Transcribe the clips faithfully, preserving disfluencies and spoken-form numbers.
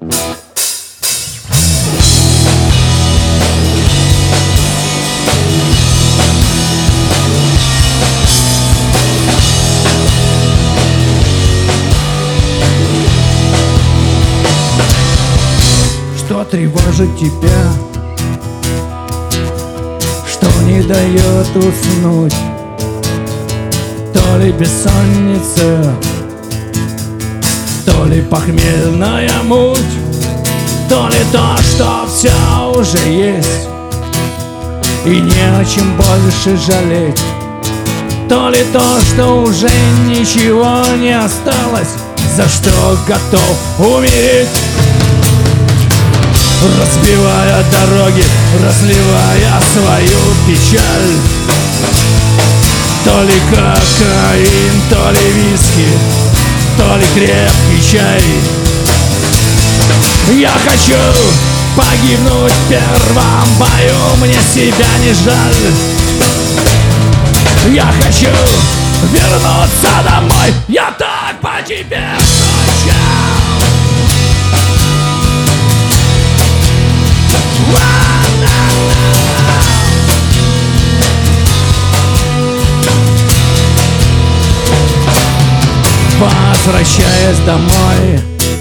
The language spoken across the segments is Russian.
Что тревожит тебя, что не дает уснуть? То ли бессонница, то ли похмельная муть, то ли то, что все уже есть и не о чем больше жалеть, то ли то, что уже ничего не осталось, за что готов умереть. Разбивая дороги, разливая свою печаль, то ли кокаин, то ли виски, то ли крепкий чай. Я хочу погибнуть в первом бою, мне себя не жаль. Я хочу вернуться домой, я так по тебе скучал. Возвращаясь домой,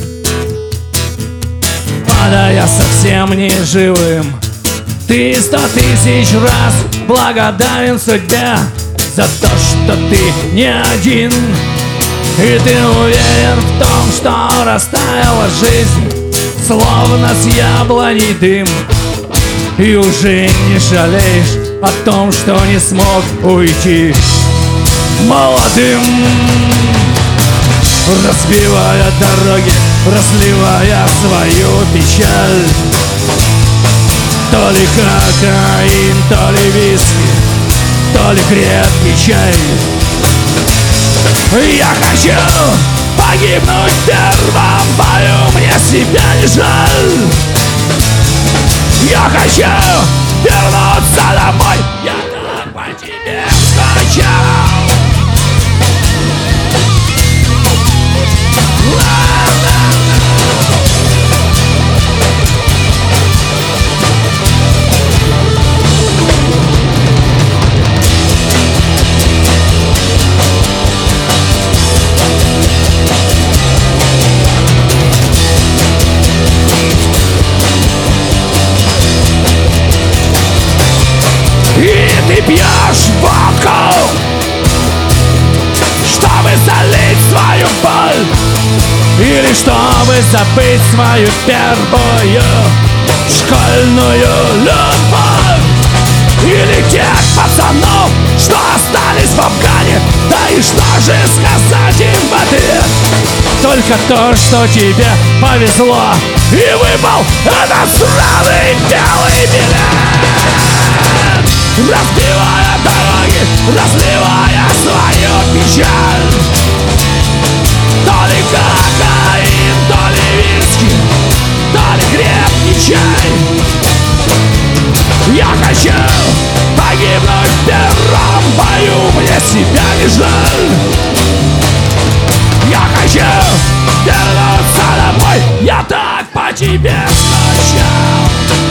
падая совсем не живым, ты сто тысяч раз благодарен судьбе за то, что ты не один. И ты уверен в том, что растаяла жизнь, словно с яблоней дым, и уже не жалеешь о том, что не смог уйти молодым. Разбивая дороги, разливая свою печаль, то ли кокаин, то ли виски, то ли крепкий чай. Я хочу погибнуть в первом бою, мне себя не жаль. Я хочу вернуться домой, я так по тебе скучал. Ты пьешь бокал, чтобы залить свою боль, или чтобы забыть свою первую школьную любовь, или тех пацанов, что остались в Афгане. Да и что же сказать им в ответ? Только то, что тебе повезло и выпал этот сраный белый билет. Разбивая дороги, разливая свою печаль, то ли кокаин, то ли виски, то ли крепкий чай. Я хочу погибнуть в первом бою, мне себя не жаль. Я хочу вернуться домой, я так по тебе скучал.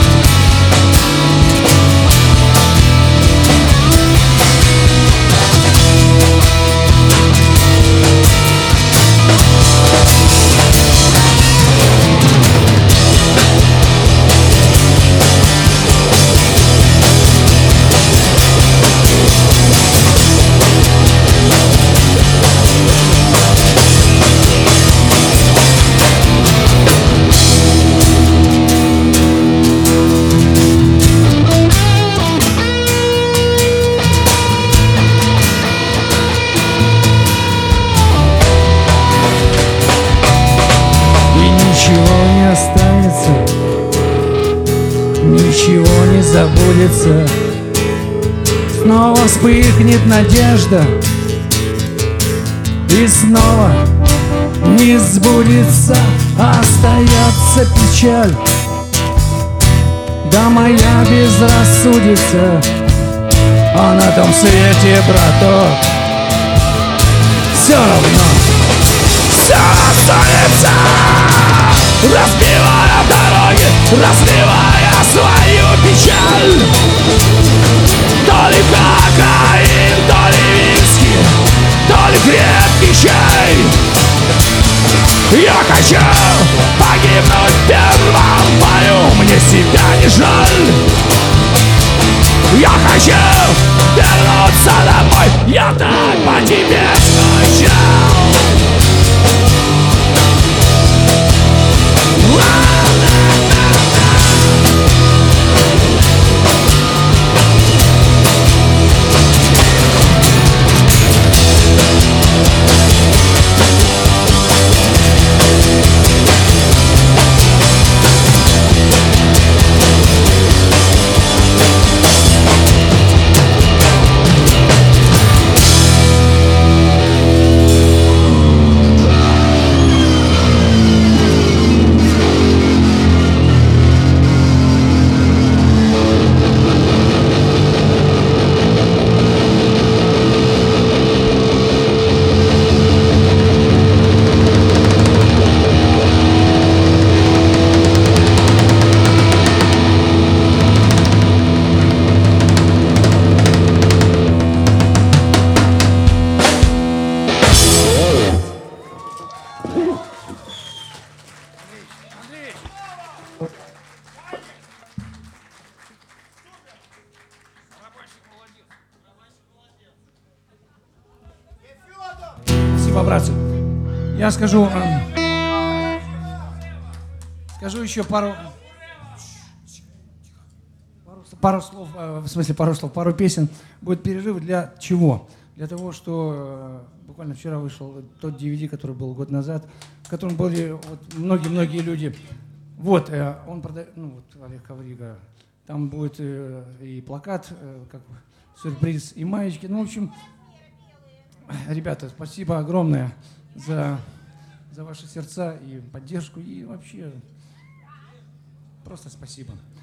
Ничего не забудется, снова вспыхнет надежда, и снова не сбудется, остается печаль. Да моя безрассудица, а на том свете, браток, все равно все останется. разбивая дороги, разливая свою печаль. То ли кокаин, то ли виски, то ли крепкий чай. Я хочу погибнуть в первом бою, мне себя не жаль. Я хочу вернуться домой, я так по тебе скучал. Спасибо, братцы. Я скажу, э, скажу еще пару, пару, пару слов, э, в смысле пару слов, пару песен. Будет перерыв для чего? Для того, что э, буквально вчера вышел тот ди ви ди, который был год назад, в котором были вот, многие-многие люди. Вот, э, он продает, ну вот Олег Коврига, там будет э, и плакат, э, как сюрприз, и маечки. Ну, в общем, ребята, спасибо огромное за, за ваши сердца и поддержку, и вообще просто спасибо.